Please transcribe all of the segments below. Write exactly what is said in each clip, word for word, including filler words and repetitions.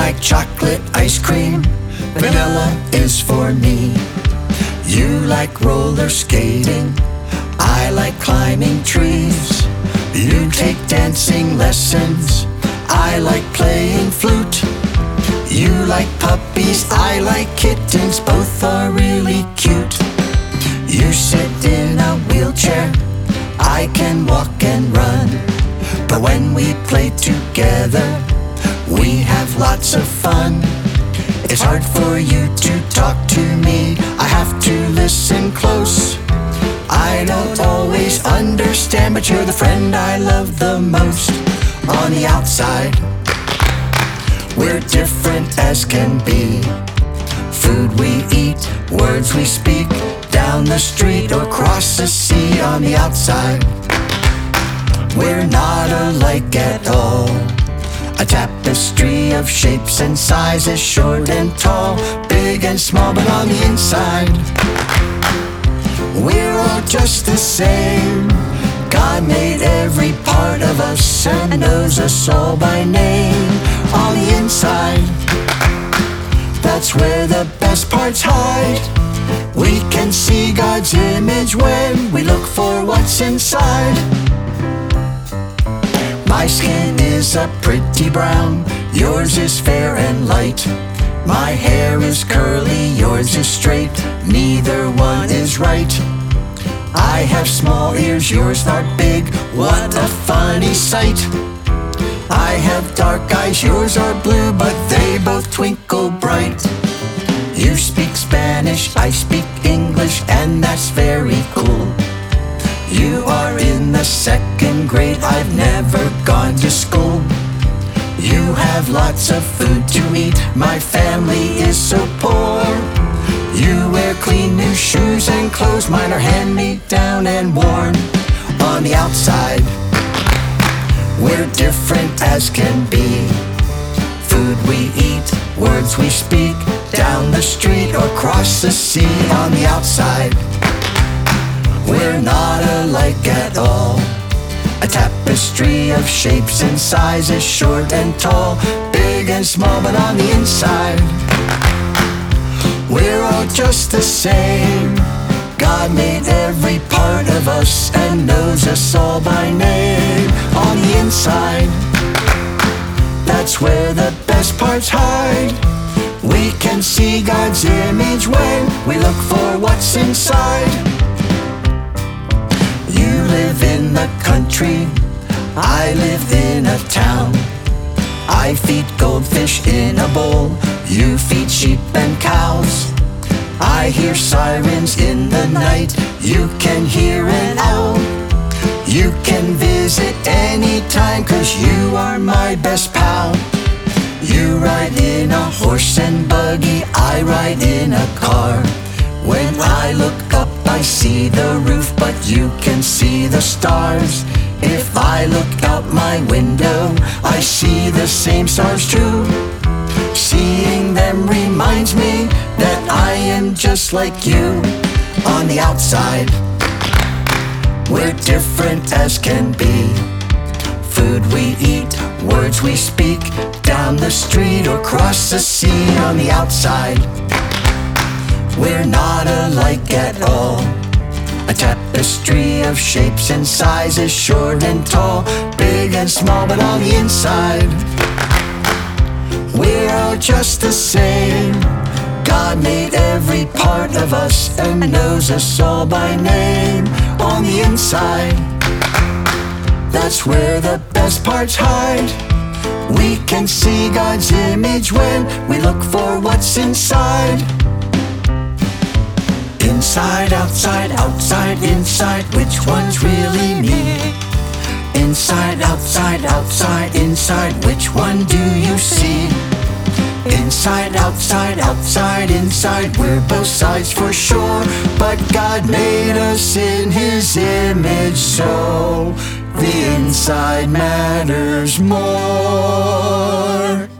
like chocolate ice cream, vanilla is for me. You like roller skating, I like climbing trees. You take dancing lessons, I like playing flute. You like puppies, I like kittens, both are really cute. You sit in a wheelchair, I can walk and run. But when we play together, we have lots of fun. It's hard for you to talk to me, I have to listen close. I don't always understand, but you're the friend I love the most. On the outside, we're different as can be. Food we eat, words we speak, down the street or across the sea. On the outside, we're not alike at all. A tapestry of shapes and sizes, short and tall, big and small, but on the inside, we're all just the same. God made every part of us and knows us all by name. On the inside, that's where the best parts hide. We can see God's image when we look for what's inside. My skin is a pretty brown, yours is fair and light. My hair is curly, yours is straight, neither one is right. I have small ears, yours are big, what a funny sight. I have dark eyes, yours are blue, but they both twinkle bright. You speak Spanish, I speak English, and that's very cool. You are in the second grade, I've never gone to school. You have lots of food to eat, my family is so poor. You wear clean new shoes and clothes, mine are hand-me-down and worn. On the outside, we're different as can be. Food we eat, words we speak, down the street or across the sea. On the outside, we're not alike at all. A tapestry of shapes and sizes, short and tall, big and small, but on the inside, we're all just the same. God made every part of us and knows us all by name. On the inside, that's where the best parts hide. We can see God's image when we look for what's inside. You live in the country, I live in a town. I feed goldfish in a bowl, you feed sheep and cows. I hear sirens in the night, you can hear an owl. You can visit anytime, cause you are my best pal. You ride in a horse and buggy, I ride in a car. When I look up I see the roof, but you can see the stars. If I look out my window, I see the same stars too. Seeing them reminds me that I am just like you. On the outside, we're different as can be. Food we eat, words we speak, down the street or across the sea. On the outside, we're not alike at all. A tapestry of shapes and sizes, short and tall, big and small, but on the inside, we're all just the same. God made every part of us and knows us all by name. On the inside, that's where the best parts hide. We can see God's image when we look for what's inside. Inside, outside, outside, inside, which one's really me? Inside, outside, outside, inside, which one do you see? Inside, outside, outside, inside, we're both sides for sure. But God made us in His image, so the inside matters more.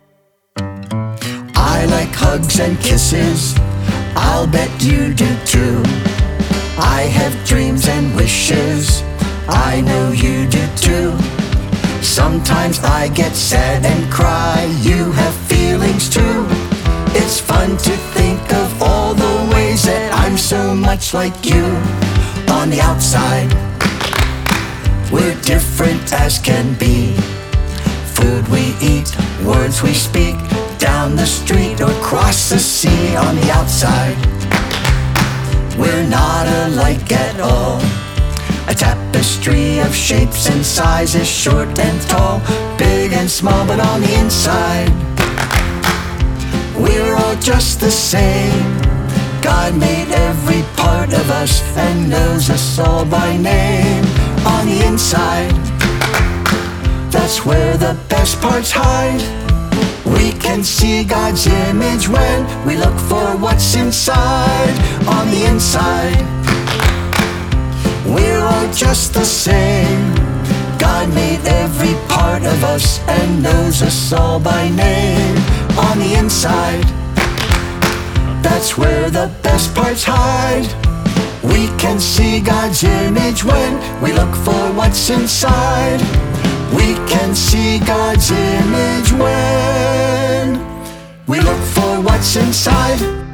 I like hugs and kisses, I'll bet you do too. I have dreams and wishes, I know you do too. Sometimes I get sad and cry, you have feelings feelings too. It's fun to think of all the ways that I'm so much like you. On the outside, we're different as can be. Food we eat, words we speak, down the street or across the sea. On the outside, we're not alike at all. A tapestry of shapes and sizes, short and tall, big and small, but on the inside, we're all just the same. God made every part of us and knows us all by name. On the inside, that's where the best parts hide. We can see God's image when we look for what's inside. On the inside, we're all just the same. God made every part of us and knows us all by name. On the inside, that's where the best parts hide. We can see God's image when we look for what's inside. We can see God's image when we look for what's inside.